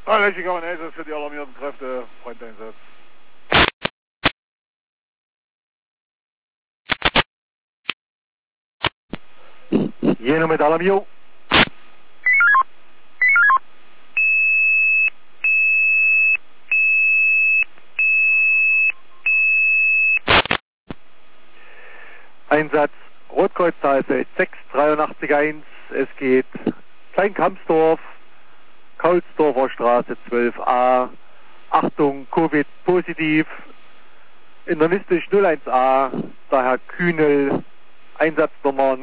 Lechigau und Elsass für die alarmierten Kräfte, Fronteinsatz. Jeno mit Alarmierung. Einsatz Rotkreuz Talfeld 6881. Es geht Kleinkampsdorf, Kaulsdorfer Straße 12a. Achtung, Covid positiv. Internistisch 01a. Der Herr Kühnel, Einsatznummer